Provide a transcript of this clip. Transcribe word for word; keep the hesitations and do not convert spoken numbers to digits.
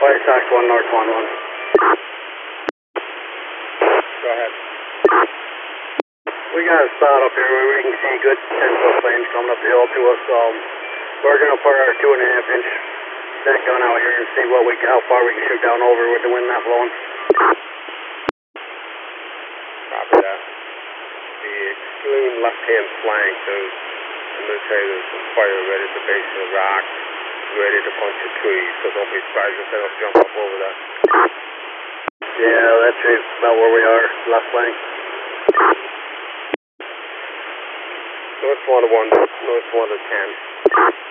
Fire Tax one, North one one. Go ahead. We got a spot up here where we can see good ten foot flames coming up the hill to us. Um, we're going to put our two and a half inch deck gun out here and see what we how far we can shoot down over with the wind not blowing. Copy that. The extreme left-hand flank, there's, I'm going to tell you there's some fire right at the base of the rock, ready to punch a tree, so don't be surprised if they don't jump up over that. Yeah, that's about where we are, left flank. North one to one, north one to ten.